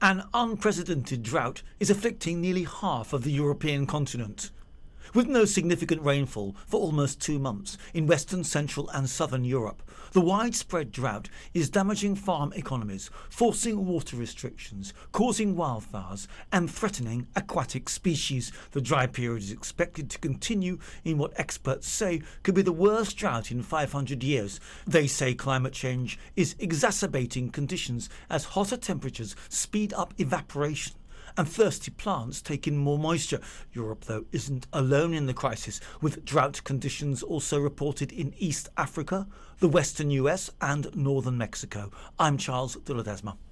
An unprecedented drought is afflicting nearly half of the European continent. With no significant rainfall for almost 2 months in Western, Central and Southern Europe, the widespread drought is damaging farm economies, forcing water restrictions, causing wildfires and threatening aquatic species. The dry period is expected to continue in what experts say could be the worst drought in 500 years. They say climate change is exacerbating conditions as hotter temperatures speed up evaporation and thirsty plants take in more moisture. Europe, though, isn't alone in the crisis, with drought conditions also reported in East Africa, the western US and northern Mexico. I'm Charles de Ledesma.